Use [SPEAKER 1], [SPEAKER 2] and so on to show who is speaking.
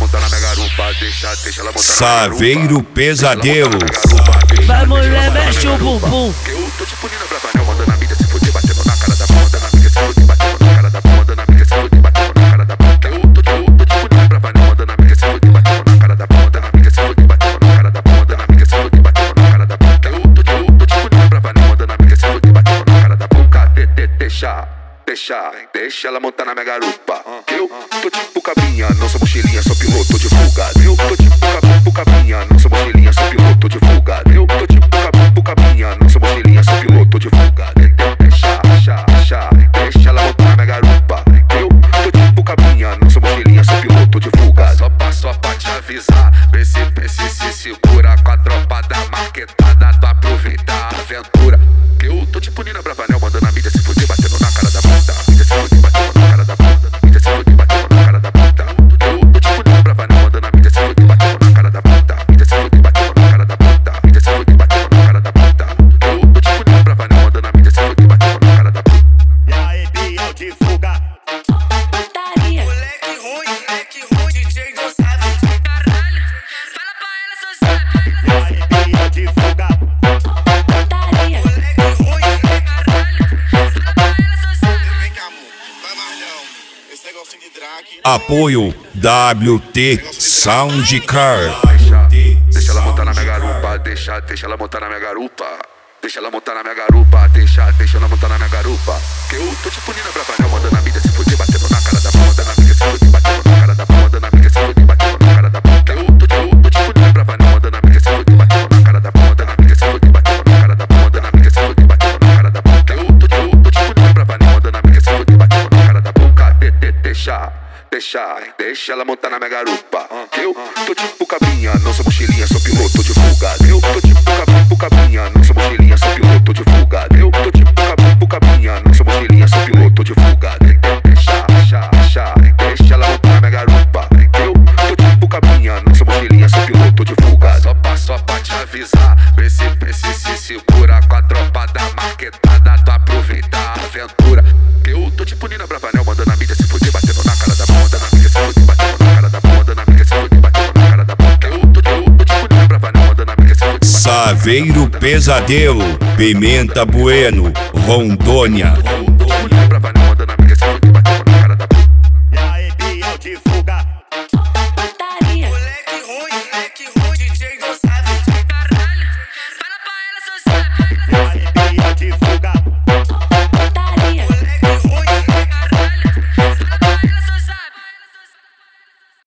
[SPEAKER 1] montar na minha garupa, deixa ela montar na minha garupa.
[SPEAKER 2] Saveiro Pesadelo.
[SPEAKER 3] Vai mulher, mexe o bumbum.
[SPEAKER 1] Eu tô tipo Nina Bravanel, mandando a mídia se fuder, batendo na cara da bunda, mandando a mídia se fuder, batendo na cara da bunda, mandando a mídia se fuder, batendo na cara da bunda. Eu tô tipo Nina Bravanel, mandando a mídia se fuder, batendo na cara da bunda, mandando a mídia se fuder, batendo na cara da bunda, mandando a mídia se fuder, batendo na cara da bunda. Eu tô tipo Nina Bravanel, mandando a mídia se fuder, batendo na cara da boca. Deixa ela montar na minha garupa. Eu tô tipo cabrinha, não sou mochilinha, sou piloto de fuga. Eu tô tipo cabrinha, não sou mochilinha, sou piloto de fuga. Eu tô tipo cabrinha, não sou mochilinha, sou piloto de fuga. Deixa ela montar na minha garupa. Eu tô tipo cabrinha, não sou mochilinha, sou piloto de fuga. Só pra te avisar, vê se se segura com a tropa da marquetada, tu aproveita a aventura. Eu tô tipo Nina Bravanel, mandando a mídia se fuder, batendo na cara da bunda, mídia se fuder, batendo na cara da bunda, mídia se fuder, batendo na cara da bunda. Eu tô tipo Nina Bravanel, mandando a mídia se fuder, batendo na cara da bunda, mídia se fuder, batendo na cara da bunda, mídia se fuder, batendo na cara da bunda. Eu tô tipo Nina Bravanel, mandando a mídia se fuder, batendo na cara da bunda.
[SPEAKER 4] E aí, Biel de fuga.
[SPEAKER 3] Putaria.
[SPEAKER 5] Moleque ruim, DJ não sabe. Caralho, fala pra ela, só sabe.
[SPEAKER 4] E aí, Biel de fuga.
[SPEAKER 3] Putaria.
[SPEAKER 5] Moleque ruim, caralho, fala pra ela, só sabe.
[SPEAKER 6] Vem cá, amor, vai mais não. Esse negocinho de drag.
[SPEAKER 2] Apoio WT Soundcar.
[SPEAKER 1] Deixa ela montar na minha garupa, deixa ela montar na minha garupa. Deixa ela montar na minha garupa, deixa ela montar na minha garupa. Que eu tô tipo Nina Bravanel, mandando a mídia se fuder, batendo na cara da bunda, mandando a mídia se fuder, batendo na cara da bunda, mandando a mídia se fuder, batendo na cara da bunda. Eu tô tipo Nina Bravanel, mandando a mídia se fuder, batendo na cara da bunda, mandando a mídia se fuder, batendo na cara da bunda, mandando a mídia se fuder, batendo na cara da bunda. Eu tô tipo Nina Bravanel, mandando a mídia se fuder, batendo na cara da boca. Deixa ela montar na minha garupa. Eu tô tipo cabrinha, não sou mochilinha, sou piloto de fuga. Eu tô tipo cabrinha, não sou mochilinha, sou piloto de fuga. Eu tô tipo cabrinha, não sou mochilinha, sou piloto de fuga. Deixa ela montar na minha garupa. Eu tô tipo cabrinha, não sou mochilinha, sou piloto de fuga. Só pra te avisar, vê se segura com a tropa da marquetada, tu aproveita a aventura. Eu tô tipo Nina Bravanel, mandando a mídia se fuder, batendo na cara da bunda, na mídia se fuder, batendo na cara da bunda, na mídia se fuder, batendo na cara da bunda. Eu tô tipo Nina Bravanel, mandando a mídia se fuder.
[SPEAKER 2] Saveiro Pesadelo. Pimenta Bueno, Rondônia.
[SPEAKER 1] Nina Bravanel, mandando a mídia se fuder, batendo na cara da bunda.
[SPEAKER 4] E aí, Biel de fuga.